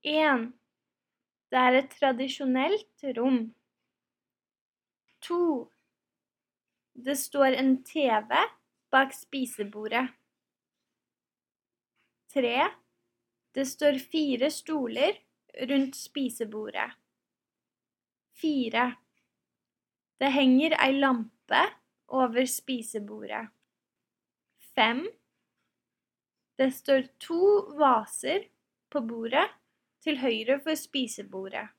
1. Det er et tradisjonelt rom. 2. Det står en TV bak spisebordet. 3. Det står 4 stoler rundt spisebordet. 4. Det henger ei lampe over spisebordet. 5. Det står 2 vaser på bordet til høyre for spisebordet.